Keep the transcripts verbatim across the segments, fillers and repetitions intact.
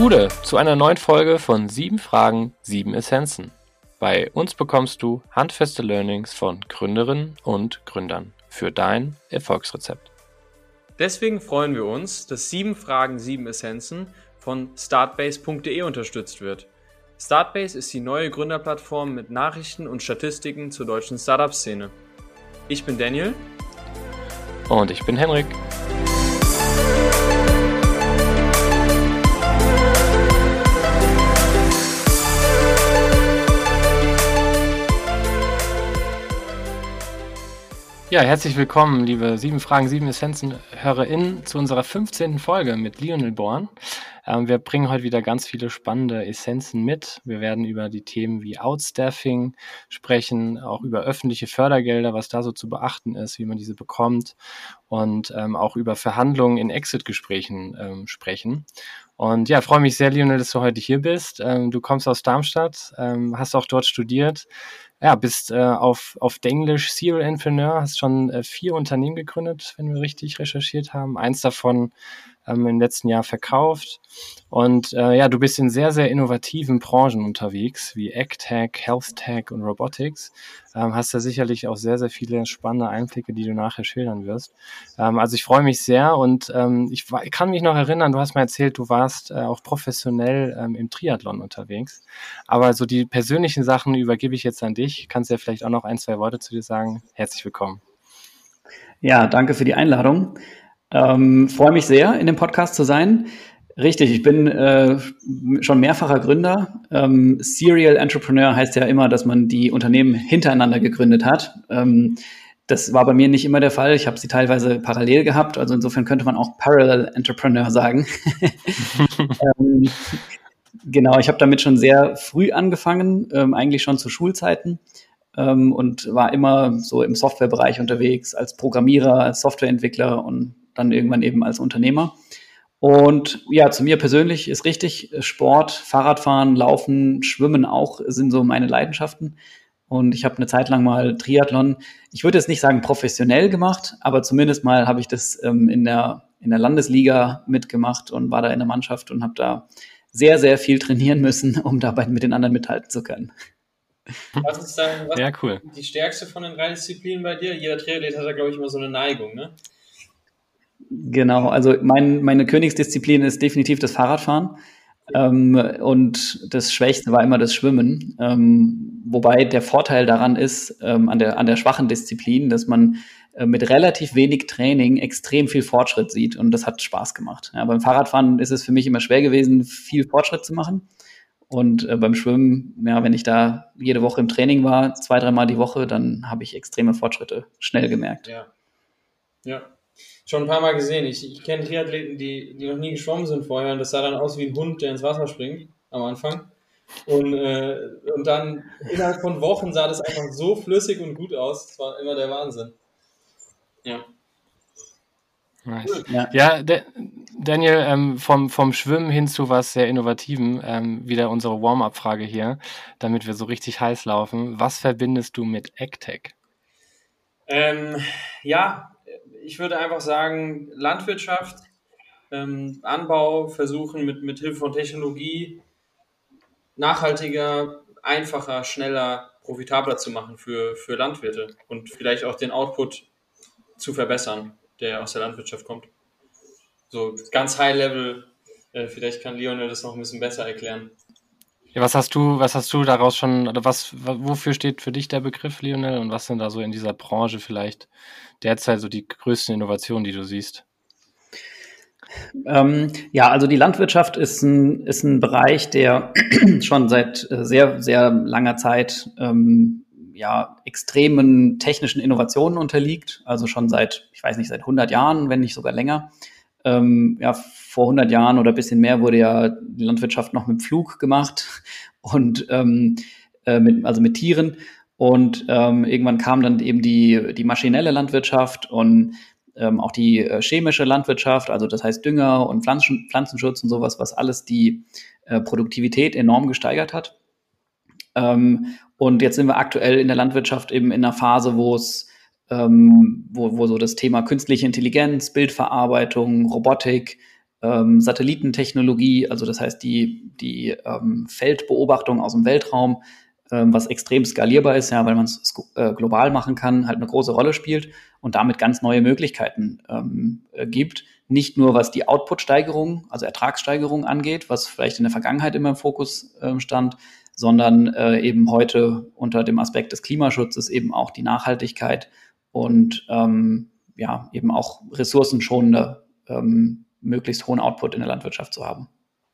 Gude zu einer neuen Folge von sieben Fragen, sieben Essenzen. Bei uns bekommst du handfeste Learnings von Gründerinnen und Gründern für dein Erfolgsrezept. Deswegen freuen wir uns, dass sieben Fragen, sieben Essenzen von startbase punkt de unterstützt wird. Startbase ist die neue Gründerplattform mit Nachrichten und Statistiken zur deutschen Startup-Szene. Ich bin Daniel. Und ich bin Henrik. Ja, herzlich willkommen, liebe sieben Fragen, sieben Essenzen-HörerInnen, zu unserer fünfzehnten Folge mit Lionel Born. Ähm, wir bringen heute wieder ganz viele spannende Essenzen mit. Wir werden über die Themen wie Outstaffing sprechen, auch über öffentliche Fördergelder, was da so zu beachten ist, wie man diese bekommt, und ähm, auch über Verhandlungen in Exit-Gesprächen ähm, sprechen. Und ja, freue mich sehr, Lionel, dass du heute hier bist. Ähm, du kommst aus Darmstadt, ähm, hast auch dort studiert. Ja, bist äh, auf, auf Denglisch Serial Entrepreneur, hast schon äh, vier Unternehmen gegründet, wenn wir richtig recherchiert haben. Eins davon ähm, im letzten Jahr verkauft. Und äh, ja, du bist in sehr, sehr innovativen Branchen unterwegs, wie AgTech, HealthTech und Robotics. Ähm, hast da sicherlich auch sehr, sehr viele spannende Einblicke, die du nachher schildern wirst. Ähm, also ich freue mich sehr und ähm, ich, war, ich kann mich noch erinnern, du hast mir erzählt, du warst äh, auch professionell ähm, im Triathlon unterwegs. Aber so die persönlichen Sachen übergebe ich jetzt an dich. Kannst ja vielleicht auch noch ein, zwei Worte zu dir sagen. Herzlich willkommen. Ja, danke für die Einladung. Ähm, freue mich sehr, in dem Podcast zu sein. Richtig, ich bin äh, schon mehrfacher Gründer. Ähm, Serial Entrepreneur heißt ja immer, dass man die Unternehmen hintereinander gegründet hat. Ähm, das war bei mir nicht immer der Fall. Ich habe sie teilweise parallel gehabt. Also insofern könnte man auch Parallel Entrepreneur sagen. ähm, genau, ich habe damit schon sehr früh angefangen, ähm, eigentlich schon zu Schulzeiten. Ähm, und war immer so im Softwarebereich unterwegs, als Programmierer, als Softwareentwickler und dann irgendwann eben als Unternehmer. Und ja, zu mir persönlich ist richtig, Sport, Fahrradfahren, Laufen, Schwimmen auch sind so meine Leidenschaften. Und ich habe eine Zeit lang mal Triathlon, ich würde jetzt nicht sagen professionell gemacht, aber zumindest mal habe ich das ähm, in der, in der Landesliga mitgemacht und war da in der Mannschaft und habe da sehr, sehr viel trainieren müssen, um dabei mit den anderen mithalten zu können. Was ist dann was ja, cool. Die stärkste von den drei Disziplinen bei dir? Jeder Triathlet hat da, glaube ich, immer so eine Neigung, ne? Genau, also mein, meine Königsdisziplin ist definitiv das Fahrradfahren. Ähm, und das Schwächste war immer das Schwimmen. Ähm, wobei der Vorteil daran ist, ähm, an der, an der schwachen Disziplin, dass man äh, mit relativ wenig Training extrem viel Fortschritt sieht. Und das hat Spaß gemacht. Ja, beim Fahrradfahren ist es für mich immer schwer gewesen, viel Fortschritt zu machen. Und äh, beim Schwimmen, ja, wenn ich da jede Woche im Training war, zwei, dreimal die Woche, dann habe ich extreme Fortschritte schnell gemerkt. Ja, ja. Schon ein paar Mal gesehen. Ich, ich kenne Triathleten, die, die noch nie geschwommen sind vorher, und das sah dann aus wie ein Hund, der ins Wasser springt am Anfang. Und, äh, und dann innerhalb von Wochen sah das einfach so flüssig und gut aus. Das war immer der Wahnsinn. Ja. Nice. Ja, ja De- Daniel, ähm, vom, vom Schwimmen hin zu was sehr Innovativem, ähm, wieder unsere Warm-up-Frage hier, damit wir so richtig heiß laufen. Was verbindest du mit AgTech? Ähm, ja, ich würde einfach sagen, Landwirtschaft, ähm, Anbau versuchen mit, mit Hilfe von Technologie nachhaltiger, einfacher, schneller, profitabler zu machen für, für Landwirte und vielleicht auch den Output zu verbessern, der aus der Landwirtschaft kommt. So ganz High Level, äh, vielleicht kann Lionel das noch ein bisschen besser erklären. Ja, was hast du, was hast du daraus schon, oder was, wofür steht für dich der Begriff, Lionel, und was sind da so in dieser Branche vielleicht derzeit so die größten Innovationen, die du siehst? Ähm, ja, also die Landwirtschaft ist ein, ist ein Bereich, der schon seit sehr, sehr langer Zeit ähm, ja, extremen technischen Innovationen unterliegt. Also schon seit, ich weiß nicht, seit hundert Jahren, wenn nicht sogar länger. Ähm, ja, vor hundert Jahren oder ein bisschen mehr wurde ja die Landwirtschaft noch mit dem Flug gemacht und ähm, äh, mit, also mit Tieren. Und ähm, irgendwann kam dann eben die, die maschinelle Landwirtschaft und ähm, auch die äh, chemische Landwirtschaft, also das heißt Dünger und Pflanzen, Pflanzenschutz und sowas, was alles die äh, Produktivität enorm gesteigert hat. Ähm, und jetzt sind wir aktuell in der Landwirtschaft eben in einer Phase, wo es ähm, wo, wo so das Thema künstliche Intelligenz, Bildverarbeitung, Robotik ähm, Satellitentechnologie, also das heißt die, die ähm, Feldbeobachtung aus dem Weltraum, ähm, was extrem skalierbar ist, ja, weil man es äh, global machen kann, halt eine große Rolle spielt und damit ganz neue Möglichkeiten ähm, äh, gibt. Nicht nur was die Output-Steigerung, also Ertragssteigerung angeht, was vielleicht in der Vergangenheit immer im Fokus äh, stand, sondern äh, eben heute unter dem Aspekt des Klimaschutzes eben auch die Nachhaltigkeit und ähm, ja, eben auch ressourcenschonende, ähm, möglichst hohen Output in der Landwirtschaft zu haben.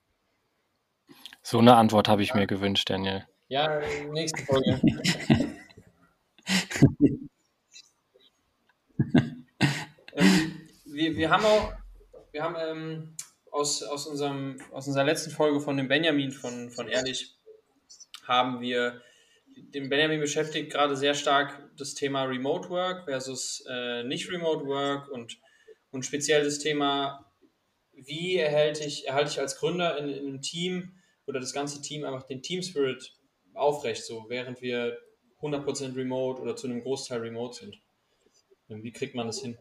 So eine Antwort habe ich mir gewünscht, Daniel. Ja, nächste Folge. ähm, wir, wir haben auch, wir haben ähm, aus, aus, unserem, aus unserer letzten Folge von dem Benjamin von, von Ehrlich, haben wir, den Benjamin beschäftigt gerade sehr stark das Thema Remote Work versus äh, nicht Remote Work und, und speziell das Thema, wie erhalte ich, erhalte ich als Gründer in, in einem Team oder das ganze Team einfach den Team Spirit aufrecht, so während wir hundert Prozent remote oder zu einem Großteil remote sind. Wie kriegt man das hin?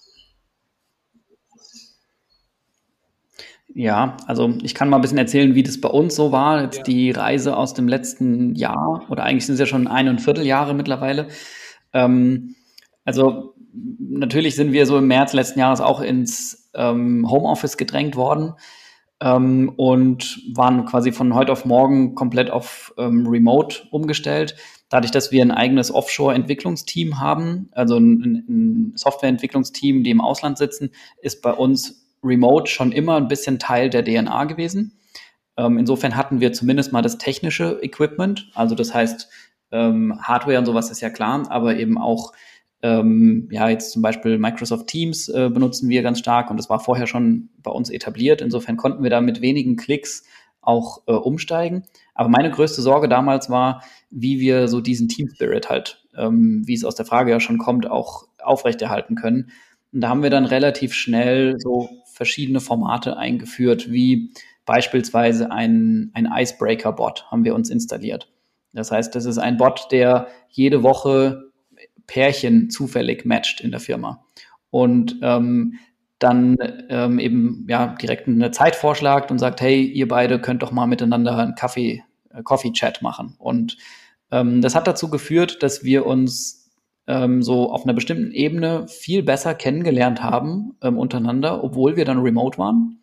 Ja, also ich kann mal ein bisschen erzählen, wie das bei uns so war. Jetzt Ja. die Reise aus dem letzten Jahr, oder eigentlich sind es ja schon ein und Viertel Jahre mittlerweile. Ähm, also natürlich sind wir so im März letzten Jahres auch ins ähm, Homeoffice gedrängt worden ähm, und waren quasi von heute auf morgen komplett auf ähm, Remote umgestellt. Dadurch, dass wir ein eigenes Offshore-Entwicklungsteam haben, also ein, ein Softwareentwicklungsteam, die im Ausland sitzen, ist bei uns Remote schon immer ein bisschen Teil der D N A gewesen. Ähm, insofern hatten wir zumindest mal das technische Equipment, also das heißt ähm, Hardware und sowas ist ja klar, aber eben auch ähm, ja jetzt zum Beispiel Microsoft Teams äh, benutzen wir ganz stark und das war vorher schon bei uns etabliert. Insofern konnten wir da mit wenigen Klicks auch äh, umsteigen. Aber meine größte Sorge damals war, wie wir so diesen Team Spirit halt, ähm, wie es aus der Frage ja schon kommt, auch aufrechterhalten können. Und da haben wir dann relativ schnell so verschiedene Formate eingeführt, wie beispielsweise ein, ein Icebreaker-Bot haben wir uns installiert. Das heißt, das ist ein Bot, der jede Woche Pärchen zufällig matcht in der Firma. Und ähm, dann ähm, eben ja direkt eine Zeit vorschlägt und sagt, hey, ihr beide könnt doch mal miteinander einen Kaffee, äh, Coffee-Chat machen. Und ähm, das hat dazu geführt, dass wir uns ähm, so auf einer bestimmten Ebene viel besser kennengelernt haben ähm, untereinander, obwohl wir dann remote waren.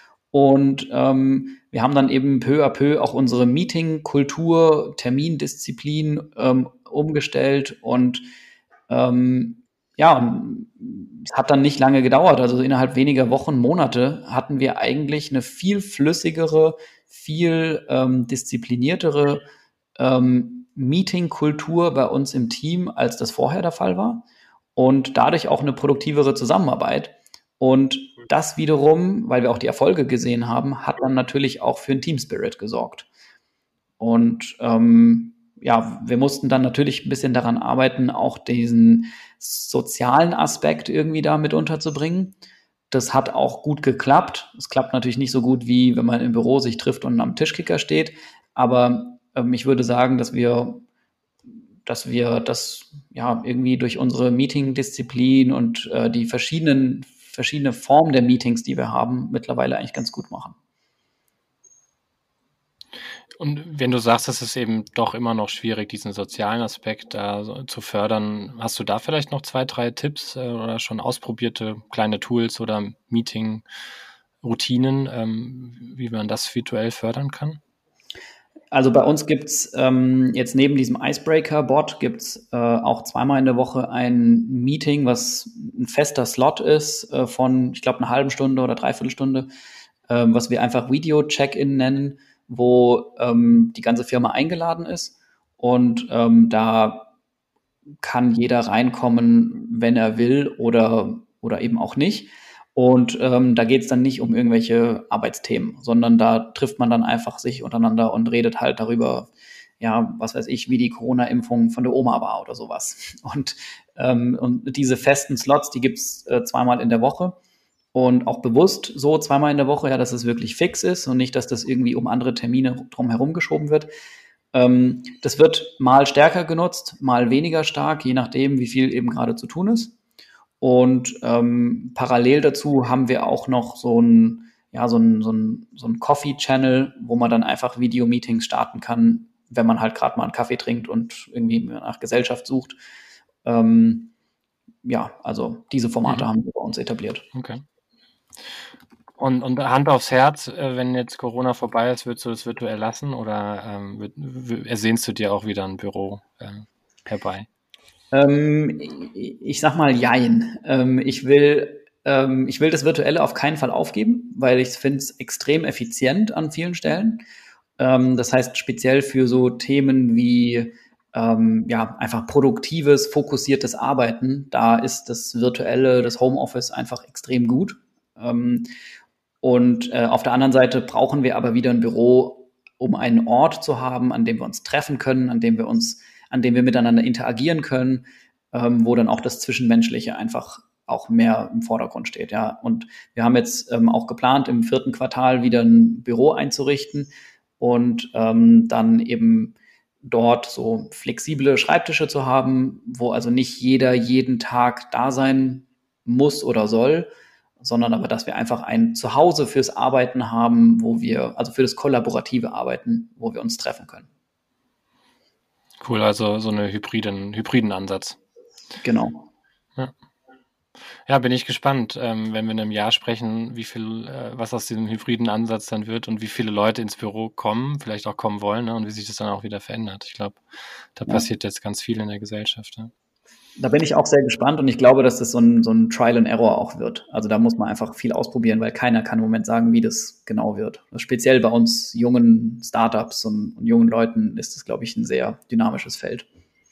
Und ähm, wir haben dann eben peu à peu auch unsere Meeting-Kultur, Termindisziplin ähm, umgestellt und ähm, ja, es hat dann nicht lange gedauert. Also innerhalb weniger Wochen, Monate hatten wir eigentlich eine viel flüssigere, viel ähm, diszipliniertere ähm, Meeting-Kultur bei uns im Team, als das vorher der Fall war. Und dadurch auch eine produktivere Zusammenarbeit. Und das wiederum, weil wir auch die Erfolge gesehen haben, hat dann natürlich auch für einen Team-Spirit gesorgt. Und ähm, ja, wir mussten dann natürlich ein bisschen daran arbeiten, auch diesen sozialen Aspekt irgendwie da mit unterzubringen. Das hat auch gut geklappt. Es klappt natürlich nicht so gut, wie wenn man im Büro sich trifft und am Tischkicker steht. Aber ähm, ich würde sagen, dass wir, dass wir das ja irgendwie durch unsere Meeting-Disziplin und äh, die verschiedenen, verschiedene Formen der Meetings, die wir haben, mittlerweile eigentlich ganz gut machen. Und wenn du sagst, es ist eben doch immer noch schwierig, diesen sozialen Aspekt äh, so zu fördern, hast du da vielleicht noch zwei, drei Tipps äh, oder schon ausprobierte kleine Tools oder Meeting-Routinen, ähm, wie man das virtuell fördern kann? Also bei uns gibt's ähm, jetzt neben diesem Icebreaker-Bot gibt's äh, auch zweimal in der Woche ein Meeting, was ein fester Slot ist äh, von, ich glaube, einer halben Stunde oder dreiviertel Stunde, äh, was wir einfach Video-Check-In nennen, wo ähm, die ganze Firma eingeladen ist und ähm, da kann jeder reinkommen, wenn er will oder, oder eben auch nicht. Und ähm, da geht es dann nicht um irgendwelche Arbeitsthemen, sondern da trifft man dann einfach sich untereinander und redet halt darüber, ja, was weiß ich, wie die Corona-Impfung von der Oma war oder sowas. Und, ähm, und diese festen Slots, die gibt's äh, zweimal in der Woche. Und auch bewusst so zweimal in der Woche, ja, dass es wirklich fix ist und nicht, dass das irgendwie um andere Termine drumherum geschoben wird. Ähm, das wird mal stärker genutzt, mal weniger stark, je nachdem, wie viel eben gerade zu tun ist. Und ähm, parallel dazu haben wir auch noch so ein ja, so ein, so ein, so ein Coffee-Channel, wo man dann einfach Video-Meetings starten kann, wenn man halt gerade mal einen Kaffee trinkt und irgendwie nach Gesellschaft sucht. Ähm, ja, also diese Formate mhm. haben wir bei uns etabliert. Okay. Und, und Hand aufs Herz, äh, wenn jetzt Corona vorbei ist, würdest du das virtuell lassen oder ähm, w- w- ersehnst du dir auch wieder ein Büro äh, herbei? Ähm, ich, ich sag mal jein. Ähm, ich will, ähm, ich will das Virtuelle auf keinen Fall aufgeben, weil ich finde es extrem effizient an vielen Stellen. Ähm, das heißt, speziell für so Themen wie ähm, ja, einfach produktives, fokussiertes Arbeiten, da ist das Virtuelle, das Homeoffice einfach extrem gut. Ähm, und äh, auf der anderen Seite brauchen wir aber wieder ein Büro, um einen Ort zu haben, an dem wir uns treffen können, an dem wir uns, an dem wir miteinander interagieren können, ähm, wo dann auch das Zwischenmenschliche einfach auch mehr im Vordergrund steht. Ja. Und wir haben jetzt ähm, auch geplant, im vierten Quartal wieder ein Büro einzurichten und ähm, dann eben dort so flexible Schreibtische zu haben, wo also nicht jeder jeden Tag da sein muss oder soll, sondern aber, dass wir einfach ein Zuhause fürs Arbeiten haben, wo wir, also für das kollaborative Arbeiten, wo wir uns treffen können. Cool, also so einen hybriden, hybriden Ansatz. Genau. Ja. Ja, bin ich gespannt, ähm, wenn wir in einem Jahr sprechen, wie viel, äh, was aus diesem hybriden Ansatz dann wird und wie viele Leute ins Büro kommen, vielleicht auch kommen wollen, ne, und wie sich das dann auch wieder verändert. Ich glaube, da ja. passiert jetzt ganz viel in der Gesellschaft. Ja. Da bin ich auch sehr gespannt und ich glaube, dass das so ein, so ein Trial and Error auch wird. Also da muss man einfach viel ausprobieren, weil keiner kann im Moment sagen, wie das genau wird. Also speziell bei uns jungen Startups und, und jungen Leuten ist das, glaube ich, ein sehr dynamisches Feld.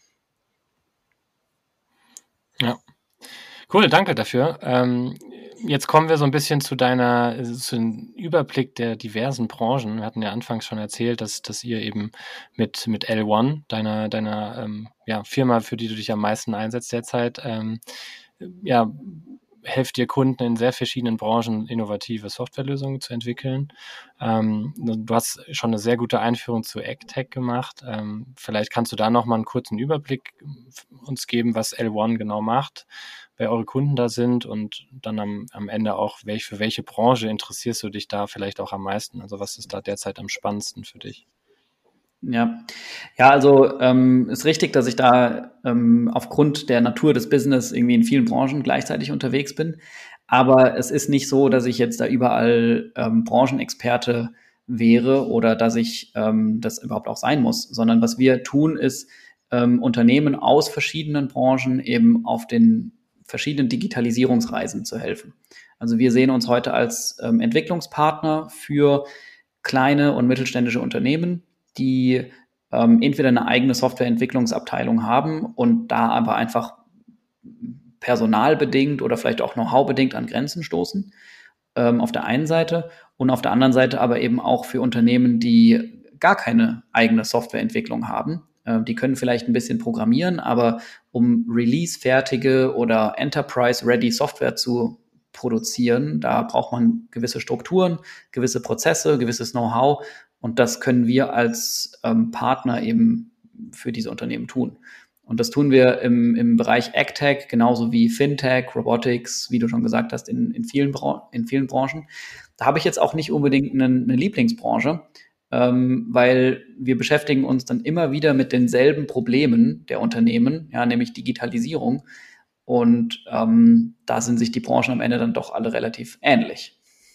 Ja. Cool, danke dafür. Ähm, jetzt kommen wir so ein bisschen zu deiner, zu dem Überblick der diversen Branchen. Wir hatten ja anfangs schon erzählt, dass, dass ihr eben mit, mit L eins, deiner, deiner ähm, ja, Firma, für die du dich am meisten einsetzt derzeit, ähm, ja, helft ihr Kunden in sehr verschiedenen Branchen innovative Softwarelösungen zu entwickeln. Ähm, du hast schon eine sehr gute Einführung zu AgTech gemacht. Ähm, vielleicht kannst du da nochmal einen kurzen Überblick uns geben, was L eins genau macht, wer eure Kunden da sind und dann am, am Ende auch, welch, für welche Branche interessierst du dich da vielleicht auch am meisten? Also was ist da derzeit am spannendsten für dich? Ja, ja, also ähm, ist richtig, dass ich da ähm, aufgrund der Natur des Business irgendwie in vielen Branchen gleichzeitig unterwegs bin. Aber es ist nicht so, dass ich jetzt da überall ähm, Branchenexperte wäre oder dass ich ähm, das überhaupt auch sein muss, sondern was wir tun, ist ähm, Unternehmen aus verschiedenen Branchen eben auf den verschiedenen Digitalisierungsreisen zu helfen. Also wir sehen uns heute als ähm, Entwicklungspartner für kleine und mittelständische Unternehmen, die ähm, entweder eine eigene Softwareentwicklungsabteilung haben und da aber einfach personalbedingt oder vielleicht auch Know-how-bedingt an Grenzen stoßen, ähm, auf der einen Seite, und auf der anderen Seite aber eben auch für Unternehmen, die gar keine eigene Softwareentwicklung haben. Äh, die können vielleicht ein bisschen programmieren, aber um release-fertige oder Enterprise-ready Software zu produzieren, da braucht man gewisse Strukturen, gewisse Prozesse, gewisses Know-how. Und das können wir als ähm, Partner eben für diese Unternehmen tun. Und das tun wir im, im Bereich AgTech, genauso wie Fintech, Robotics, wie du schon gesagt hast, in, in, vielen, Bra- in vielen Branchen. Da habe ich jetzt auch nicht unbedingt eine, eine Lieblingsbranche, ähm, weil wir beschäftigen uns dann immer wieder mit denselben Problemen der Unternehmen, ja, nämlich Digitalisierung. Und ähm, da sind sich die Branchen am Ende dann doch alle relativ ähnlich.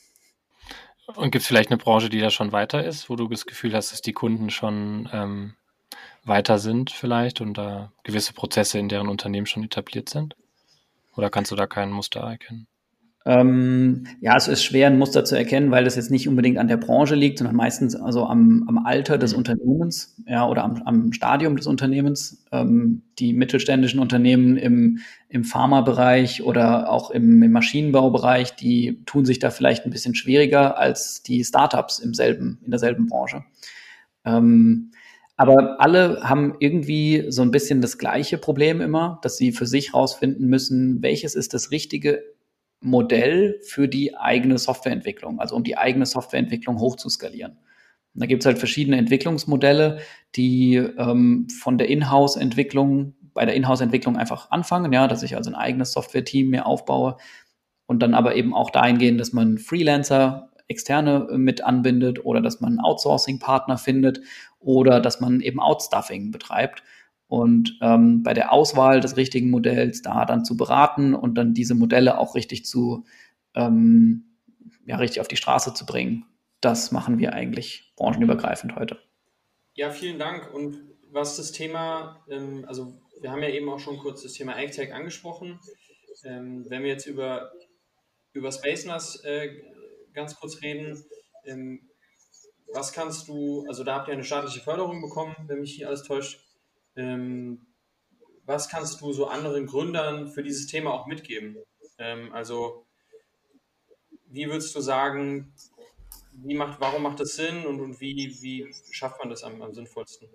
Und gibt es vielleicht eine Branche, die da schon weiter ist, wo du das Gefühl hast, dass die Kunden schon ähm, weiter sind vielleicht und da gewisse Prozesse in deren Unternehmen schon etabliert sind? Oder kannst du da kein Muster erkennen? Ähm, ja, es ist schwer, ein Muster zu erkennen, weil das jetzt nicht unbedingt an der Branche liegt, sondern meistens also am, am Alter des mhm. Unternehmens, ja, oder am, am Stadium des Unternehmens. Ähm, die mittelständischen Unternehmen im, im Pharmabereich oder auch im, im Maschinenbaubereich, die tun sich da vielleicht ein bisschen schwieriger als die Startups im selben, in derselben Branche. Ähm, aber alle haben irgendwie so ein bisschen das gleiche Problem immer, dass sie für sich rausfinden müssen, welches ist das richtige Modell für die eigene Softwareentwicklung, also um die eigene Softwareentwicklung hoch zu skalieren. Und da gibt es halt verschiedene Entwicklungsmodelle, die ähm, von der Inhouse-Entwicklung, bei der Inhouse-Entwicklung einfach anfangen, ja, dass ich also ein eigenes Software-Team mir aufbaue und dann aber eben auch dahin gehen, dass man Freelancer Externe mit anbindet oder dass man Outsourcing-Partner findet oder dass man eben Outstaffing betreibt. Und ähm, bei der Auswahl des richtigen Modells da dann zu beraten und dann diese Modelle auch richtig zu, ähm, ja, richtig auf die Straße zu bringen. Das machen wir eigentlich branchenübergreifend heute. Ja, vielen Dank. Und was das Thema, ähm, also wir haben ja eben auch schon kurz das Thema AgTech angesprochen. Ähm, wenn wir jetzt über, über SpaceNAS äh, ganz kurz reden, ähm, was kannst du, also da habt ihr eine staatliche Förderung bekommen, wenn mich hier alles täuscht. Ähm, was kannst du so anderen Gründern für dieses Thema auch mitgeben? Ähm, also wie würdest du sagen, wie macht, warum macht das Sinn und, und wie, wie schafft man das am, am sinnvollsten?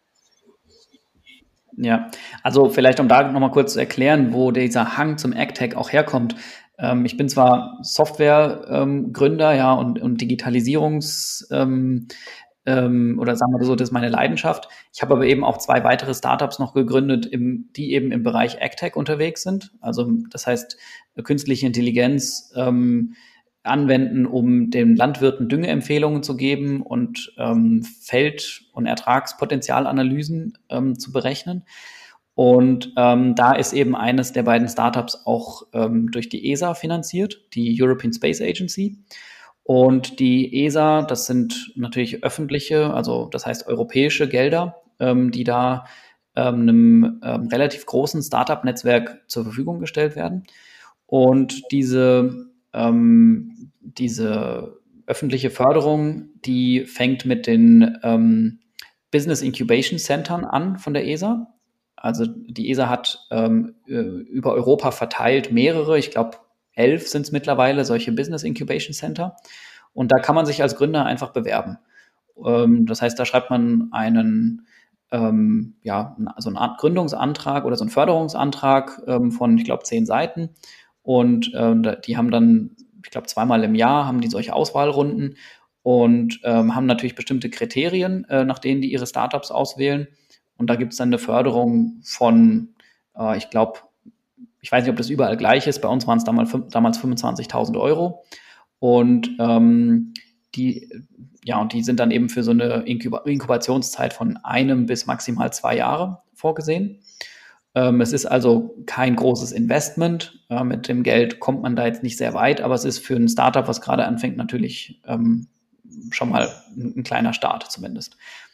Ja, also vielleicht um da nochmal kurz zu erklären, wo dieser Hang zum AgTech auch herkommt. Ähm, ich bin zwar Software-Gründer, ähm, ja, und, und Digitalisierungs- ähm, ähm, oder sagen wir so, das ist meine Leidenschaft. Ich habe aber eben auch zwei weitere Startups noch gegründet, im, die eben im Bereich AgTech unterwegs sind. Also das heißt, künstliche Intelligenz ähm, anwenden, um den Landwirten Düngeempfehlungen zu geben und ähm, Feld- und Ertragspotenzialanalysen ähm, zu berechnen. Und ähm, da ist eben eines der beiden Startups auch ähm, durch die E S A finanziert, die European Space Agency. Und die E S A, das sind natürlich öffentliche, also das heißt europäische Gelder, ähm, die da ähm, einem ähm, relativ großen Startup-Netzwerk zur Verfügung gestellt werden. Und diese, ähm, diese öffentliche Förderung, die fängt mit den ähm, Business Incubation Centern an von der E S A. Also die E S A hat ähm, über Europa verteilt mehrere, ich glaube elf sind es mittlerweile, solche Business Incubation Center. Und da kann man sich als Gründer einfach bewerben. Ähm, das heißt, da schreibt man einen, ähm, ja, so eine Art Gründungsantrag oder so einen Förderungsantrag ähm, von, ich glaube, zehn Seiten. Und ähm, die haben dann, ich glaube, zweimal im Jahr haben die solche Auswahlrunden und ähm, haben natürlich bestimmte Kriterien, äh, nach denen die ihre Startups auswählen. Und da gibt es dann eine Förderung von, äh, ich glaube, ich weiß nicht, ob das überall gleich ist. Bei uns waren es damals, damals fünfundzwanzigtausend Euro. Und ähm, die, ja, und die sind dann eben für so eine Inkub- Inkubationszeit von einem bis maximal zwei Jahre vorgesehen. Ähm, es ist also kein großes Investment. Äh, mit dem Geld kommt man da jetzt nicht sehr weit, aber es ist für ein Startup, was gerade anfängt, natürlich ähm, schon mal ein, ein kleiner Start zumindest.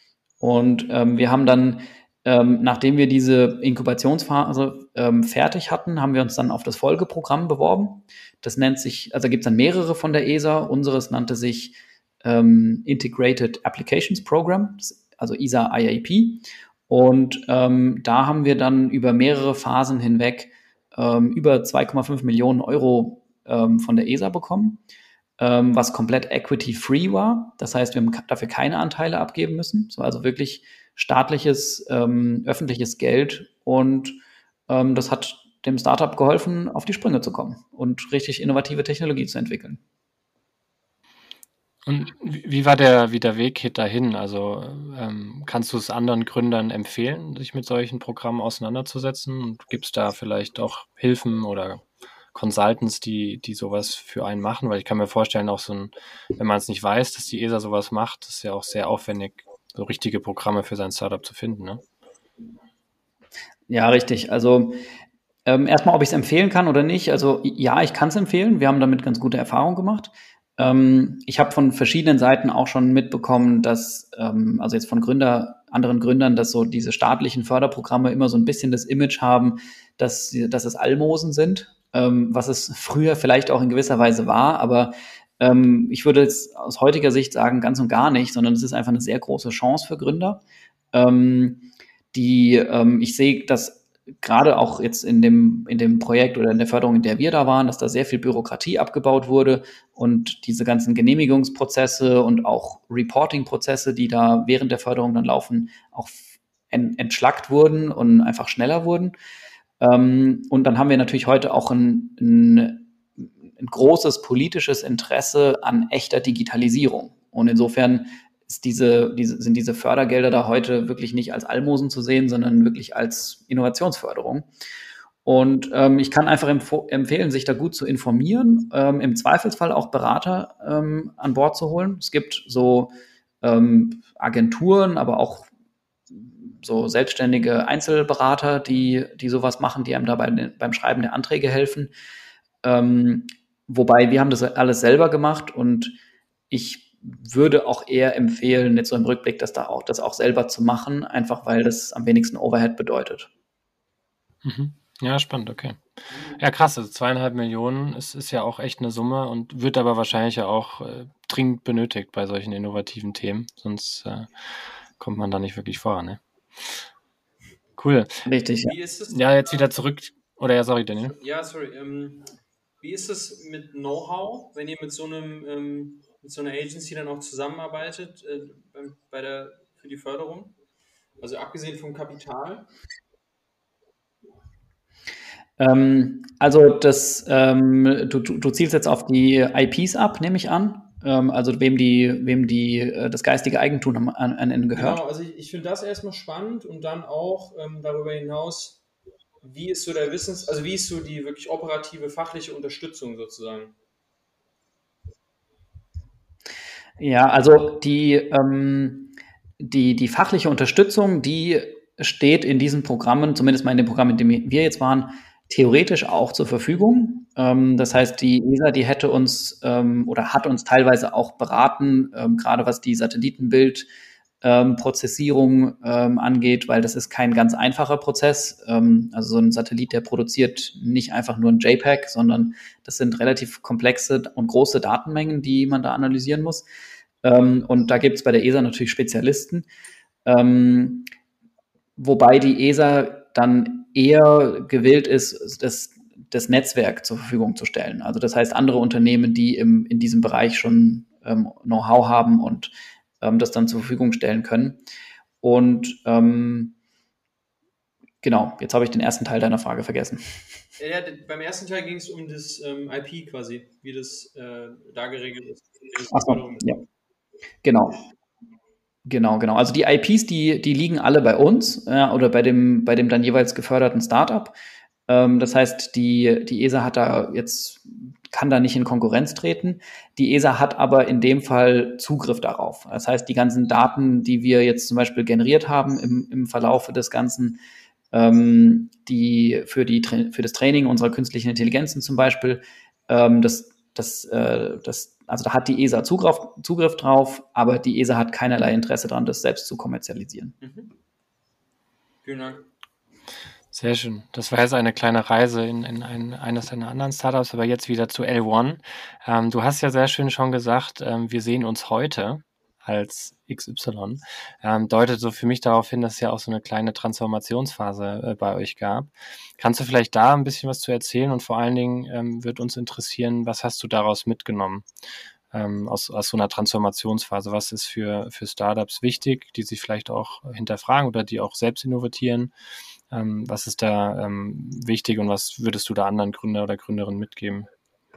Und ähm, wir haben dann, ähm, nachdem wir diese Inkubationsphase ähm, fertig hatten, haben wir uns dann auf das Folgeprogramm beworben. Das nennt sich, also gibt es dann mehrere von der E S A. Unseres nannte sich ähm, Integrated Applications Program, also I S A I A P. Und ähm, da haben wir dann über mehrere Phasen hinweg ähm, über zwei Komma fünf Millionen Euro ähm, von der E S A bekommen, ähm, was komplett equity-free war. Das heißt, wir haben dafür keine Anteile abgeben müssen. Es war also wirklich staatliches, ähm, öffentliches Geld und ähm, das hat dem Startup geholfen, auf die Sprünge zu kommen und richtig innovative Technologie zu entwickeln. Und wie war der, wie der Weg dahin? Also ähm, kannst du es anderen Gründern empfehlen, sich mit solchen Programmen auseinanderzusetzen? Und gibt es da vielleicht auch Hilfen oder Consultants, die, die sowas für einen machen? Weil ich kann mir vorstellen, auch so ein, wenn man es nicht weiß, dass die E S A sowas macht, ist ja auch sehr aufwendig, so richtige Programme für sein Startup zu finden, ne? Ja, richtig. Also ähm, erstmal, ob ich es empfehlen kann oder nicht. Also ja, ich kann es empfehlen. Wir haben damit ganz gute Erfahrungen gemacht. Ähm, ich habe von verschiedenen Seiten auch schon mitbekommen, dass, ähm, also jetzt von Gründer, anderen Gründern, dass so diese staatlichen Förderprogramme immer so ein bisschen das Image haben, dass, sie- dass es Almosen sind, ähm, was es früher vielleicht auch in gewisser Weise war, aber ähm, ich würde jetzt aus heutiger Sicht sagen, ganz und gar nicht, sondern es ist einfach eine sehr große Chance für Gründer. Ähm, die, ähm, ich sehe, dass gerade auch jetzt in dem, in dem Projekt oder in der Förderung, in der wir da waren, dass da sehr viel Bürokratie abgebaut wurde und diese ganzen Genehmigungsprozesse und auch Reporting-Prozesse, die da während der Förderung dann laufen, auch ent entschlackt wurden und einfach schneller wurden. Ähm, und dann haben wir natürlich heute auch ein, ein, ein großes politisches Interesse an echter Digitalisierung. Und insofern ist diese, diese, sind diese Fördergelder da heute wirklich nicht als Almosen zu sehen, sondern wirklich als Innovationsförderung. Und ähm, ich kann einfach empf- empfehlen, sich da gut zu informieren, ähm, im Zweifelsfall auch Berater ähm, an Bord zu holen. Es gibt so ähm, Agenturen, aber auch so selbstständige Einzelberater, die, die sowas machen, die einem dabei beim Schreiben der Anträge helfen. Ähm, wobei wir haben das alles selber gemacht und ich würde auch eher empfehlen, jetzt so im Rückblick, das da auch, das auch selber zu machen, einfach weil das am wenigsten Overhead bedeutet. Mhm. Ja, spannend, okay. Ja, krass, also zweieinhalb Millionen ist, ist ja auch echt eine Summe und wird aber wahrscheinlich ja auch äh, dringend benötigt bei solchen innovativen Themen, sonst äh, kommt man da nicht wirklich voran, ne? Cool. Richtig, ja. Wie ist es? Ja, jetzt wieder zurück. Oder ja, sorry, Daniel. Ja, sorry. Ähm, wie ist es mit Know-how, wenn ihr mit so einem ähm, mit so einer Agency dann auch zusammenarbeitet äh, beim, bei der für die Förderung? Also abgesehen vom Kapital. Ähm, also das, ähm, du, du, du zielst jetzt auf die I Ps ab, nehme ich an. Ähm, also wem die, wem die äh, das geistige Eigentum am an, an Ende gehört. Genau, also ich, ich finde das erstmal spannend und dann auch ähm, darüber hinaus, wie ist so der Wissens, also wie ist so die wirklich operative, fachliche Unterstützung sozusagen? Ja, also die, ähm, die, die fachliche Unterstützung, die steht in diesen Programmen, zumindest mal in dem Programm, in dem wir jetzt waren, theoretisch auch zur Verfügung. Ähm, das heißt, die E S A, die hätte uns ähm, oder hat uns teilweise auch beraten, ähm, gerade was die Satellitenbild ähm, Prozessierung ähm, angeht, weil das ist kein ganz einfacher Prozess. Ähm, also so ein Satellit, der produziert nicht einfach nur ein JPEG, sondern das sind relativ komplexe und große Datenmengen, die man da analysieren muss. Ähm, und da gibt es bei der E S A natürlich Spezialisten. Ähm, wobei die E S A dann eher gewillt ist, das, das Netzwerk zur Verfügung zu stellen. Also das heißt, andere Unternehmen, die im, in diesem Bereich schon ähm, Know-how haben und ähm, das dann zur Verfügung stellen können. Und ähm, genau, jetzt habe ich den ersten Teil deiner Frage vergessen. Ja, beim ersten Teil ging es um das ähm, I P quasi, wie das äh, da geregelt ist. Ach so, ja, genau. Genau, genau. Also die I Ps, die, die liegen alle bei uns ja, oder bei dem, bei dem dann jeweils geförderten Startup. Ähm, das heißt, die, die E S A hat da jetzt, kann da nicht in Konkurrenz treten. Die E S A hat aber in dem Fall Zugriff darauf. Das heißt, die ganzen Daten, die wir jetzt zum Beispiel generiert haben im, im Verlaufe des Ganzen, ähm, die für, die für das Training unserer künstlichen Intelligenzen zum Beispiel, ähm, das, das, äh, das, also da hat die E S A Zugriff, Zugriff drauf, aber die E S A hat keinerlei Interesse daran, das selbst zu kommerzialisieren. Mhm. Vielen Dank. Sehr schön. Das war jetzt eine kleine Reise in, in ein, eines deiner anderen Startups, aber jetzt wieder zu L eins. Ähm, du hast ja sehr schön schon gesagt, ähm, wir sehen uns heute als X Y. Ähm, deutet so für mich darauf hin, dass es ja auch so eine kleine Transformationsphase äh, bei euch gab. Kannst du vielleicht da ein bisschen was zu erzählen und vor allen Dingen ähm, wird uns interessieren, was hast du daraus mitgenommen? Ähm, aus, aus so einer Transformationsphase. Was ist für, für Startups wichtig, die sich vielleicht auch hinterfragen oder die auch selbst innovatieren? Ähm, was ist da ähm, wichtig und was würdest du da anderen Gründer oder Gründerinnen mitgeben?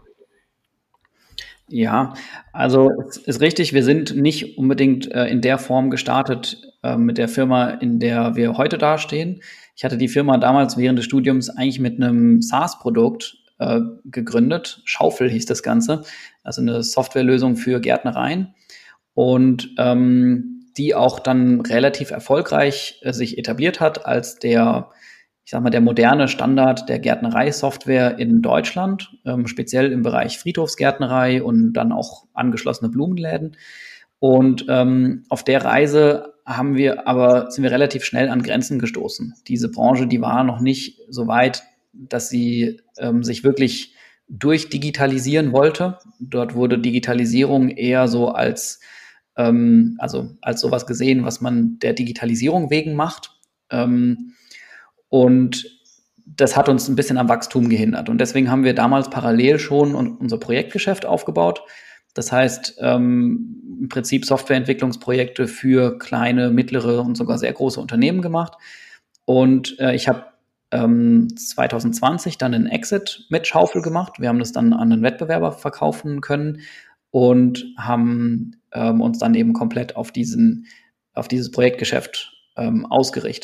Ja, also es ist richtig, wir sind nicht unbedingt äh, in der Form gestartet äh, mit der Firma, in der wir heute dastehen. Ich hatte die Firma damals während des Studiums eigentlich mit einem SaaS-Produkt äh, gegründet. Schaufel hieß das Ganze, also eine Softwarelösung für Gärtnereien. Und ähm, die auch dann relativ erfolgreich äh, sich etabliert hat als der, ich sag mal, der moderne Standard der Gärtnereisoftware in Deutschland, ähm, speziell im Bereich Friedhofsgärtnerei und dann auch angeschlossene Blumenläden. Und ähm, auf der Reise haben wir aber, sind wir relativ schnell an Grenzen gestoßen. Diese Branche, die war noch nicht so weit, dass sie ähm, sich wirklich durchdigitalisieren wollte. Dort wurde Digitalisierung eher so als ähm, also als sowas gesehen, was man der Digitalisierung wegen macht. Ähm, und das hat uns ein bisschen am Wachstum gehindert. Und deswegen haben wir damals parallel schon unser Projektgeschäft aufgebaut. Das heißt, ähm, im Prinzip Softwareentwicklungsprojekte für kleine, mittlere und sogar sehr große Unternehmen gemacht. Und äh, ich habe ähm, zwanzig zwanzig dann einen Exit mit Schaufel gemacht. Wir haben das dann an einen Wettbewerber verkaufen können und haben ähm, uns dann eben komplett auf diesen, auf dieses Projektgeschäft ähm, ausgerichtet.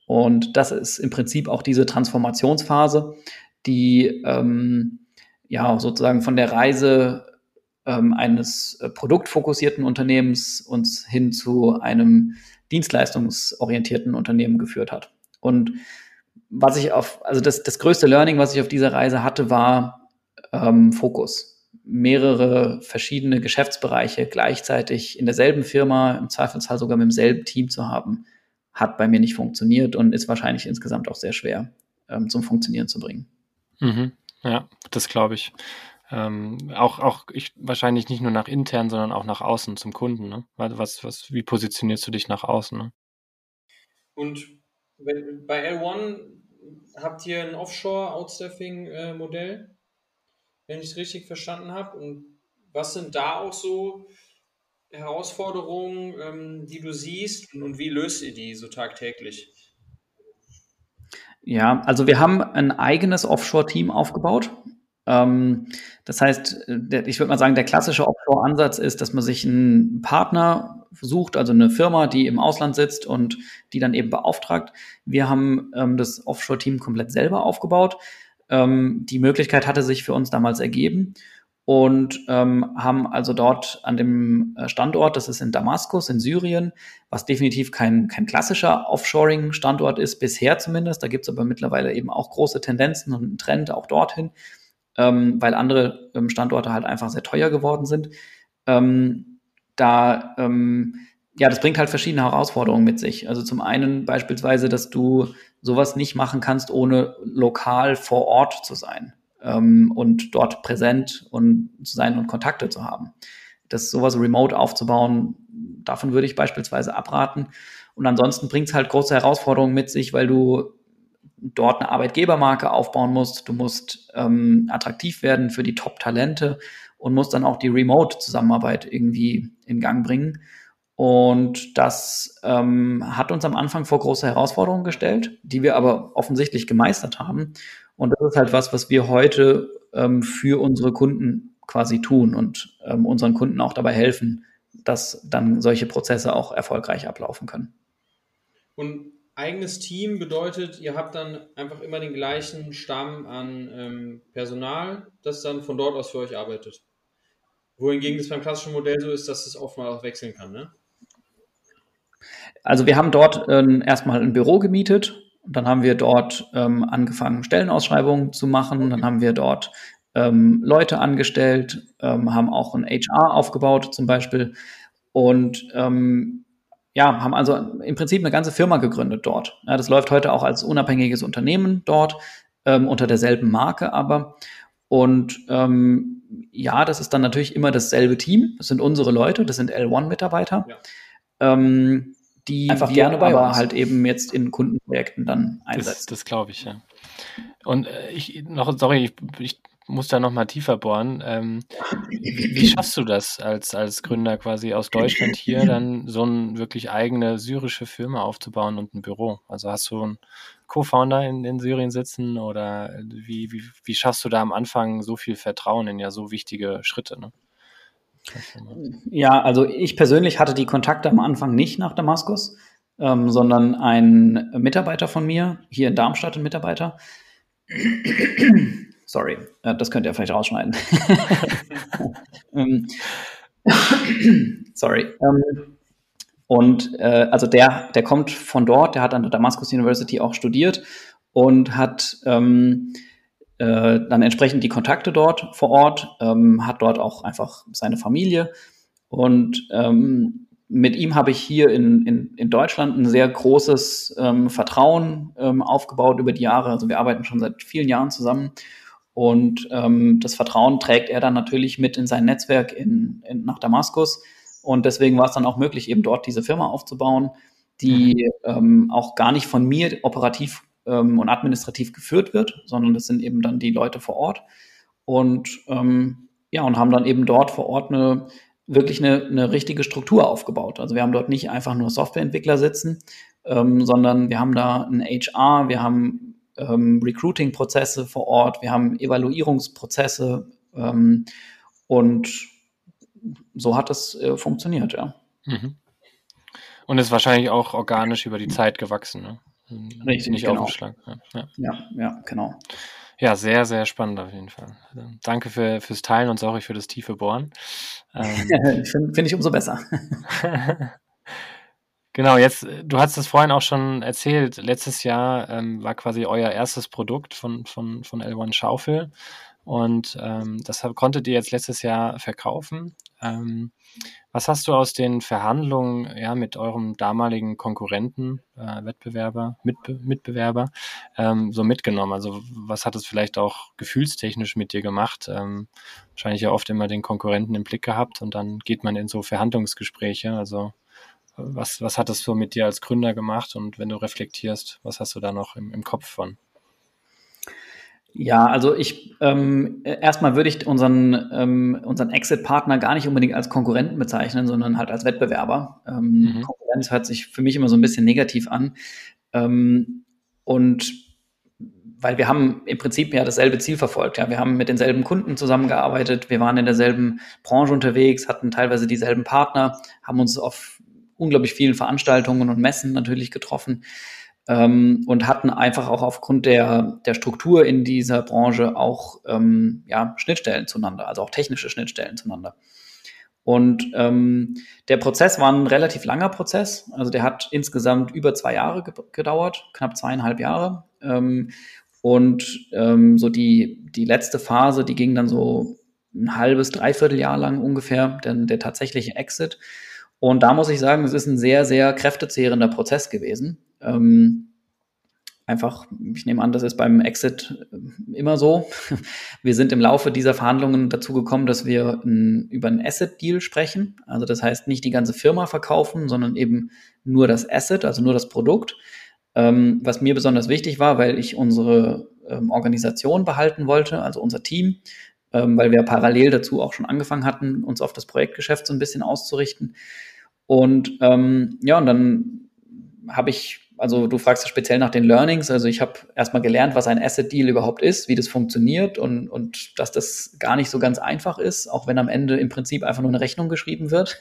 Und das ist im Prinzip auch diese Transformationsphase, die ähm, ja sozusagen von der Reise ähm, eines äh, produktfokussierten Unternehmens uns hin zu einem dienstleistungsorientierten Unternehmen geführt hat. Und was ich auf, also das, das größte Learning, was ich auf dieser Reise hatte, war ähm, Fokus. Mehrere verschiedene Geschäftsbereiche gleichzeitig in derselben Firma, im Zweifelsfall sogar mit demselben Team zu haben, hat bei mir nicht funktioniert und ist wahrscheinlich insgesamt auch sehr schwer ähm, zum Funktionieren zu bringen. Mhm. Ja, das glaube ich. Ähm, auch auch ich wahrscheinlich nicht nur nach intern, sondern auch nach außen zum Kunden. Ne? Was, was, wie positionierst du dich nach außen? Ne? Und wenn, bei L eins habt ihr ein Offshore-Outstaffing-Modell, wenn ich es richtig verstanden habe. Und was sind da auch so Herausforderungen, ähm, die du siehst und, und wie löst ihr die so tagtäglich? Ja, also wir haben ein eigenes Offshore-Team aufgebaut. Ähm, das heißt, der, ich würde mal sagen, der klassische Offshore-Ansatz ist, dass man sich einen Partner sucht, also eine Firma, die im Ausland sitzt und die dann eben beauftragt. Wir haben ähm, das Offshore-Team komplett selber aufgebaut. Ähm, die Möglichkeit hatte sich für uns damals ergeben und ähm, haben also dort an dem Standort, das ist in Damaskus in Syrien, was definitiv kein, kein klassischer Offshoring-Standort ist, bisher zumindest. Da gibt es aber mittlerweile eben auch große Tendenzen und einen Trend auch dorthin, ähm, weil andere ähm, Standorte halt einfach sehr teuer geworden sind. Ähm, da, ähm, ja, das bringt halt verschiedene Herausforderungen mit sich. Also zum einen beispielsweise, dass du sowas nicht machen kannst, ohne lokal vor Ort zu sein ähm, und dort präsent und zu sein und Kontakte zu haben. Das sowas remote aufzubauen, davon würde ich beispielsweise abraten. Und ansonsten bringt es halt große Herausforderungen mit sich, weil du dort eine Arbeitgebermarke aufbauen musst. Du musst ähm, attraktiv werden für die Top-Talente und musst dann auch die Remote-Zusammenarbeit irgendwie in Gang bringen. Und das ähm, hat uns am Anfang vor große Herausforderungen gestellt, die wir aber offensichtlich gemeistert haben. Und das ist halt was, was wir heute ähm, für unsere Kunden quasi tun und ähm, unseren Kunden auch dabei helfen, dass dann solche Prozesse auch erfolgreich ablaufen können. Und eigenes Team bedeutet, ihr habt dann einfach immer den gleichen Stamm an ähm, Personal, das dann von dort aus für euch arbeitet. Wohingegen das beim klassischen Modell so ist, dass es oftmals auch wechseln kann, ne? Also wir haben dort äh, erstmal ein Büro gemietet und dann haben wir dort ähm, angefangen, Stellenausschreibungen zu machen. Okay. Dann haben wir dort ähm, Leute angestellt, ähm, haben auch ein H R aufgebaut zum Beispiel und ähm, ja, haben also im Prinzip eine ganze Firma gegründet dort. Ja, das läuft heute auch als unabhängiges Unternehmen dort, ähm, unter derselben Marke aber. Und ähm, ja, das ist dann natürlich immer dasselbe Team. Das sind unsere Leute, das sind L eins Mitarbeiter. Ja. Ähm, die einfach gerne bei aber uns halt eben jetzt in Kundenprojekten dann einsetzen. Das, das glaube ich, ja. Und äh, ich noch, sorry, ich, ich muss da noch mal tiefer bohren. Ähm, wie, wie schaffst du das als, als Gründer quasi aus Deutschland hier dann so eine wirklich eigene syrische Firma aufzubauen und ein Büro? Also hast du einen Co-Founder in, in Syrien sitzen oder wie, wie, wie schaffst du da am Anfang so viel Vertrauen in ja so wichtige Schritte, ne? Ja, also ich persönlich hatte die Kontakte am Anfang nicht nach Damaskus, ähm, sondern ein Mitarbeiter von mir, hier in Darmstadt ein Mitarbeiter. Sorry, äh, das könnt ihr vielleicht rausschneiden. ähm, Sorry. Ähm, und äh, also der, der kommt von dort, der hat an der Damaskus University auch studiert und hat ähm, äh, dann entsprechend die Kontakte dort vor Ort, ähm, hat dort auch einfach seine Familie. Und ähm, mit ihm habe ich hier in, in, in Deutschland ein sehr großes ähm, Vertrauen ähm, aufgebaut über die Jahre. Also wir arbeiten schon seit vielen Jahren zusammen. Und ähm, das Vertrauen trägt er dann natürlich mit in sein Netzwerk in, in, nach Damaskus. Und deswegen war es dann auch möglich, eben dort diese Firma aufzubauen, die mhm. ähm, auch gar nicht von mir operativ ähm, und administrativ geführt wird, sondern das sind eben dann die Leute vor Ort. Und ähm, ja, und haben dann eben dort vor Ort eine wirklich eine, eine richtige Struktur aufgebaut. Also wir haben dort nicht einfach nur Softwareentwickler sitzen, ähm, sondern wir haben da ein H R, wir haben ähm, Recruiting-Prozesse vor Ort, wir haben Evaluierungsprozesse ähm, und so hat das äh, funktioniert, ja. Mhm. Und ist wahrscheinlich auch organisch über die Zeit gewachsen, ne? Richtig, nicht genau. auf den Schlag. Ja, ja. Ja, ja, genau. Ja, sehr, sehr spannend auf jeden Fall. Danke für, fürs Teilen und sorry für das tiefe Bohren. Ähm, Finde find ich umso besser. Genau, jetzt, du hast es vorhin auch schon erzählt, letztes Jahr ähm, war quasi euer erstes Produkt von, von, von L eins Schaufel und ähm, das hab, konntet ihr jetzt letztes Jahr verkaufen. Ähm, was hast du aus den Verhandlungen ja, mit eurem damaligen Konkurrenten, äh, Wettbewerber, Mitbe Mitbewerber ähm, so mitgenommen? Also was hat es vielleicht auch gefühlstechnisch mit dir gemacht? Ähm, wahrscheinlich ja oft immer den Konkurrenten im Blick gehabt und dann geht man in so Verhandlungsgespräche, also Was, was hat das so mit dir als Gründer gemacht und wenn du reflektierst, was hast du da noch im, im Kopf von? Ja, also ich ähm, erstmal würde ich unseren, ähm, unseren Exit-Partner gar nicht unbedingt als Konkurrenten bezeichnen, sondern halt als Wettbewerber. Ähm, Mhm. Konkurrenz hört sich für mich immer so ein bisschen negativ an. Ähm, und weil wir haben im Prinzip ja dasselbe Ziel verfolgt. Ja, wir haben mit denselben Kunden zusammengearbeitet, wir waren in derselben Branche unterwegs, hatten teilweise dieselben Partner, haben uns auf unglaublich vielen Veranstaltungen und Messen natürlich getroffen ähm, und hatten einfach auch aufgrund der, der Struktur in dieser Branche auch ähm, ja, Schnittstellen zueinander, also auch technische Schnittstellen zueinander. Und ähm, der Prozess war ein relativ langer Prozess, also der hat insgesamt über zwei Jahre ge gedauert, knapp zweieinhalb Jahre. Ähm, und ähm, so die, die letzte Phase, die ging dann so ein halbes, dreiviertel Jahr lang ungefähr, denn der tatsächliche Exit. Und da muss ich sagen, es ist ein sehr, sehr kräftezehrender Prozess gewesen. Ähm, einfach, ich nehme an, das ist beim Exit immer so. Wir sind im Laufe dieser Verhandlungen dazu gekommen, dass wir n, über einen Asset-Deal sprechen. Also das heißt, nicht die ganze Firma verkaufen, sondern eben nur das Asset, also nur das Produkt. Ähm, was mir besonders wichtig war, weil ich unsere ähm, Organisation behalten wollte, also unser Team, ähm, weil wir parallel dazu auch schon angefangen hatten, uns auf das Projektgeschäft so ein bisschen auszurichten. Und ähm, ja, und dann habe ich, also du fragst ja speziell nach den Learnings, also ich habe erstmal gelernt, was ein Asset Deal überhaupt ist, wie das funktioniert und, und dass das gar nicht so ganz einfach ist, auch wenn am Ende im Prinzip einfach nur eine Rechnung geschrieben wird.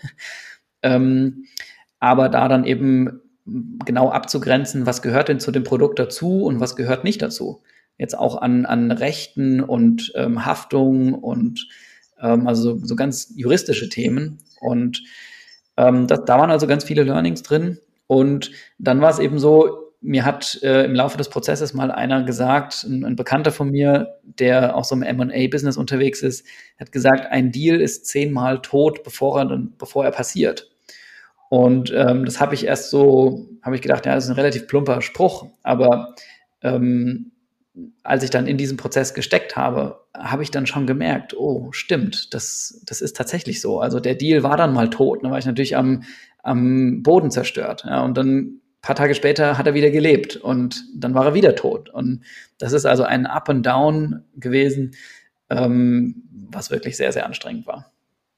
ähm, aber da dann eben genau abzugrenzen, was gehört denn zu dem Produkt dazu und was gehört nicht dazu. Jetzt auch an, an Rechten und ähm, Haftung und ähm, also so, so ganz juristische Themen. Und ähm, das, da waren also ganz viele Learnings drin. Und dann war es eben so, mir hat äh, im Laufe des Prozesses mal einer gesagt, ein, ein Bekannter von mir, der auch so im M und A-Business unterwegs ist, hat gesagt, ein Deal ist zehnmal tot, bevor er, bevor er passiert. Und ähm, das habe ich erst so, habe ich gedacht, ja, das ist ein relativ plumper Spruch, aber ähm, als ich dann in diesem Prozess gesteckt habe, habe ich dann schon gemerkt, oh, stimmt, das, das ist tatsächlich so. Also der Deal war dann mal tot, dann war ich natürlich am, am Boden zerstört. Ja, und dann ein paar Tage später hat er wieder gelebt und dann war er wieder tot. Und das ist also ein Up and Down gewesen, ähm, was wirklich sehr, sehr anstrengend war.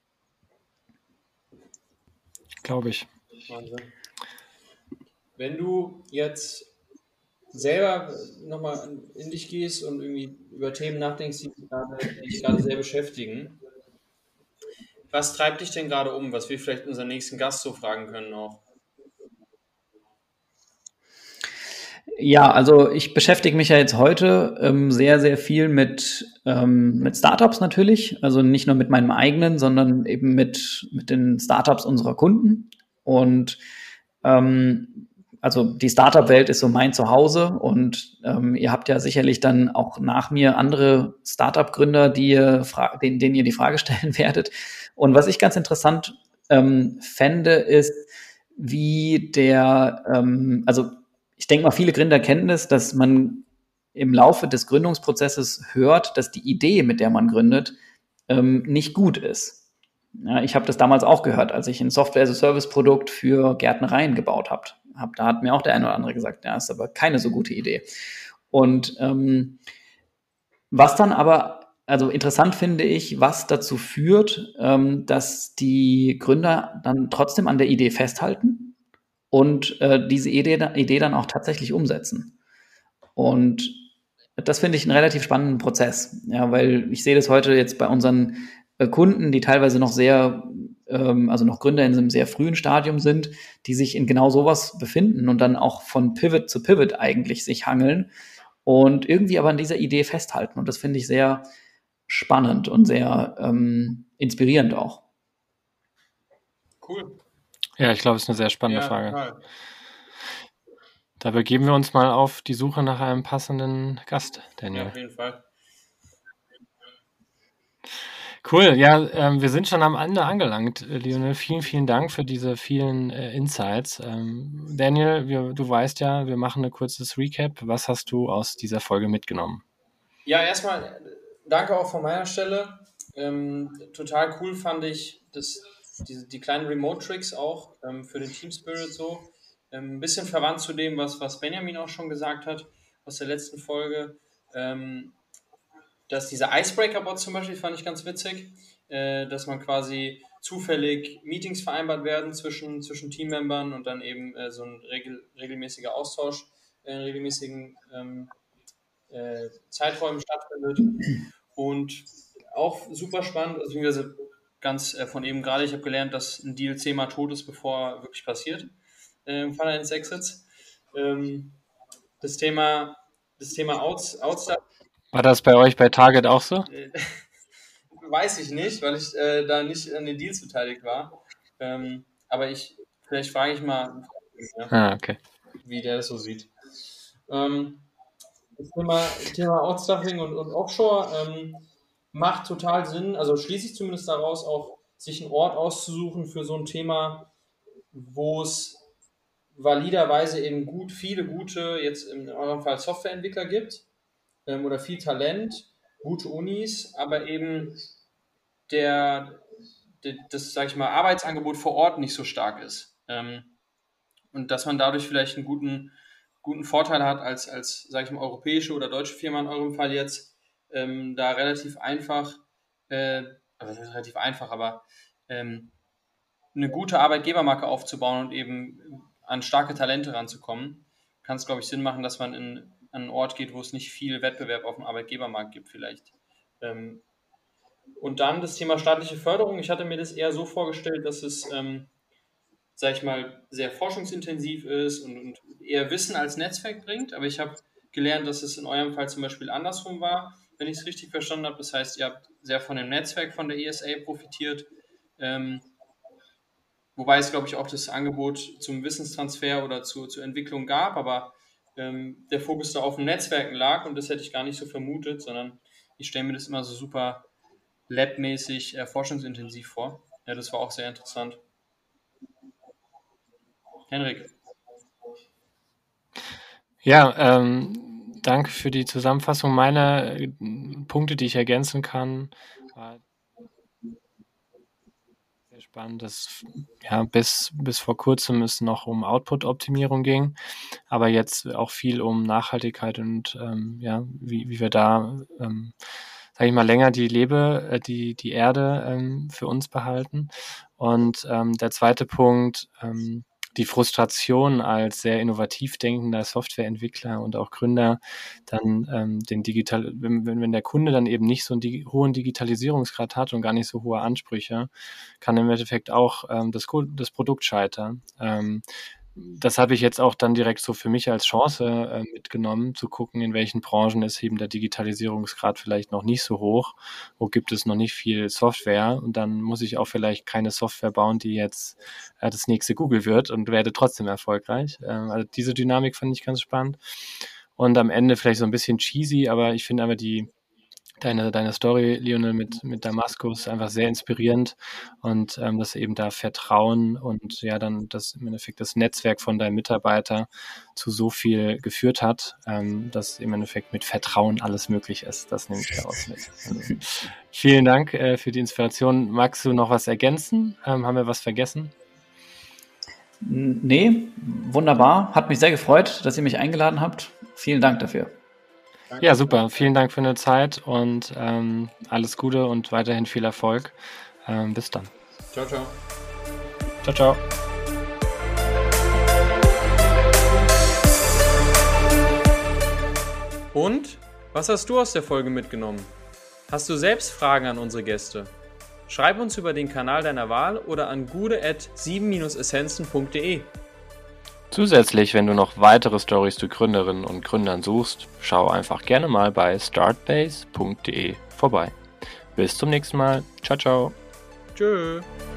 Glaube ich. Wahnsinn. Wenn du jetzt selber nochmal in dich gehst und irgendwie über Themen nachdenkst, die dich gerade sehr beschäftigen, was treibt dich denn gerade um? Was wir vielleicht unseren nächsten Gast so fragen können auch? Ja, also ich beschäftige mich ja jetzt heute ähm, sehr, sehr viel mit, ähm, mit Startups natürlich. Also nicht nur mit meinem eigenen, sondern eben mit, mit den Startups unserer Kunden. Und ähm, also die Startup-Welt ist so mein Zuhause und ähm, ihr habt ja sicherlich dann auch nach mir andere Startup-Gründer, die ihr denen, denen ihr die Frage stellen werdet. Und was ich ganz interessant ähm, fände, ist, wie der, ähm, also ich denke mal, viele Gründer kennen das, dass man im Laufe des Gründungsprozesses hört, dass die Idee, mit der man gründet, ähm, nicht gut ist. Ja, ich habe das damals auch gehört, als ich ein Software-as-a-Service-Produkt für Gärtnereien gebaut habe. Hab, da hat mir auch der eine oder andere gesagt, ja, ist aber keine so gute Idee. Und ähm, was dann aber, also interessant finde ich, was dazu führt, ähm, dass die Gründer dann trotzdem an der Idee festhalten und äh, diese Idee, Idee dann auch tatsächlich umsetzen. Und das finde ich einen relativ spannenden Prozess, ja, weil ich sehe das heute jetzt bei unseren äh, Kunden, die teilweise noch sehr ähm, also noch Gründer in einem sehr frühen Stadium sind, die sich in genau sowas befinden und dann auch von Pivot zu Pivot eigentlich sich hangeln und irgendwie aber an dieser Idee festhalten. Und das finde ich sehr spannend und sehr ähm, inspirierend auch. Cool. Ja, ich glaube, es ist eine sehr spannende Ja, Frage. total. Da begeben wir uns mal auf die Suche nach einem passenden Gast, Daniel. Ja, auf jeden Fall. Cool, ja, ähm, wir sind schon am Ende angelangt, äh, Lionel. Vielen, vielen Dank für diese vielen äh, Insights. Ähm, Daniel, wir, du weißt ja, wir machen ein kurzes Recap. Was hast du aus dieser Folge mitgenommen? Ja, erstmal danke auch von meiner Stelle. Ähm, total cool fand ich das, die, die kleinen Remote-Tricks auch ähm, für den Team Spirit so. Ähm, ein bisschen verwandt zu dem, was, was Benjamin auch schon gesagt hat aus der letzten Folge. Ähm, dass dieser Icebreaker-Bot zum Beispiel fand ich ganz witzig, äh, dass man quasi zufällig Meetings vereinbart werden zwischen, zwischen Teammembern und dann eben äh, so ein regel, regelmäßiger Austausch in regelmäßigen ähm, äh, Zeiträumen stattfindet. Und auch super spannend, beziehungsweise ganz äh, von eben gerade, ich habe gelernt, dass ein Deal zehnmal tot ist, bevor er wirklich passiert, äh, im Fall eines Exits. Ähm, das Thema, das Thema Outs, Outside. War das bei euch bei Target auch so? Weiß ich nicht, weil ich äh, da nicht an den Deals beteiligt war. Ähm, aber ich, vielleicht frage ich mal, ja, Ah, okay. wie der das so sieht. Ähm, das Thema, Thema Outstuffing und, und Offshore ähm, macht total Sinn, also schließe ich zumindest daraus auch, sich einen Ort auszusuchen für so ein Thema, wo es validerweise eben gut, viele gute, jetzt in eurem Fall Softwareentwickler gibt ähm, oder viel Talent, gute Unis, aber eben der, der das, sag ich mal, Arbeitsangebot vor Ort nicht so stark ist. Ähm, und dass man dadurch vielleicht einen guten, guten Vorteil hat als, als, sag ich mal, europäische oder deutsche Firma in eurem Fall jetzt, ähm, da relativ einfach, äh, also das ist relativ einfach, aber ähm, eine gute Arbeitgebermarke aufzubauen und eben an starke Talente ranzukommen, kann es, glaube ich, Sinn machen, dass man in, an einen Ort geht, wo es nicht viel Wettbewerb auf dem Arbeitgebermarkt gibt vielleicht. Ähm, und dann das Thema staatliche Förderung. Ich hatte mir das eher so vorgestellt, dass es, ähm, sag ich mal, sehr forschungsintensiv ist und, und eher Wissen als Netzwerk bringt. Aber ich habe gelernt, dass es in eurem Fall zum Beispiel andersrum war, wenn ich es richtig verstanden habe. Das heißt, ihr habt sehr von dem Netzwerk von der E S A profitiert. Ähm, wobei es, glaube ich, auch das Angebot zumWissenstransfer oder zu, zur Entwicklung gab, aber ähm, der Fokus da auf dem Netzwerken lag und das hätte ich gar nicht so vermutet, sondern ich stelle mir das immer so super labmäßig, äh, forschungsintensiv vor. Ja, das war auch sehr interessant. Henrik. Ja, ähm, danke für die Zusammenfassung. Meine äh, Punkte, die ich ergänzen kann, war sehr spannend, dass ja bis, bis vor kurzem es noch um Output-Optimierung ging, aber jetzt auch viel um Nachhaltigkeit und ähm, ja, wie, wie wir da ähm, sage ich mal, länger die Lebe, äh, die, die Erde ähm, für uns behalten. Und ähm, der zweite Punkt, ähm, die Frustration als sehr innovativ denkender Softwareentwickler und auch Gründer, dann ähm, den Digital, wenn, wenn der Kunde dann eben nicht so einen digi- hohen Digitalisierungsgrad hat und gar nicht so hohe Ansprüche, kann im Endeffekt auch ähm, das, das Produkt scheitern. Ähm, das habe ich jetzt auch dann direkt so für mich als Chance äh, mitgenommen, zu gucken, in welchen Branchen ist eben der Digitalisierungsgrad vielleicht noch nicht so hoch, wo gibt es noch nicht viel Software und dann muss ich auch vielleicht keine Software bauen, die jetzt äh, das nächste Google wird und werde trotzdem erfolgreich. Äh, also diese Dynamik fand ich ganz spannend und am Ende vielleicht so ein bisschen cheesy, aber ich finde aber die Deine, deine Story, Lionel, mit, mit Damaskus einfach sehr inspirierend und ähm, dass eben da Vertrauen und ja dann das im Endeffekt das Netzwerk von deinem Mitarbeiter zu so viel geführt hat, ähm, dass im Endeffekt mit Vertrauen alles möglich ist. Das nehme ich daraus mit. Also, vielen Dank äh, für die Inspiration. Magst du noch was ergänzen? Ähm, haben wir was vergessen? Nee, wunderbar. Hat mich sehr gefreut, dass ihr mich eingeladen habt. Vielen Dank dafür. Danke. Ja, super. Vielen Dank für eine Zeit und ähm, alles Gute und weiterhin viel Erfolg. Ähm, bis dann. Ciao, ciao. Ciao, ciao. Und was hast du aus der Folge mitgenommen? Hast du selbst Fragen an unsere Gäste? Schreib uns über den Kanal deiner Wahl oder an gude at sieben essenzen punkt de. Zusätzlich, wenn du noch weitere Storys zu Gründerinnen und Gründern suchst, schau einfach gerne mal bei startbase punkt de vorbei. Bis zum nächsten Mal. Ciao, ciao. Tschö.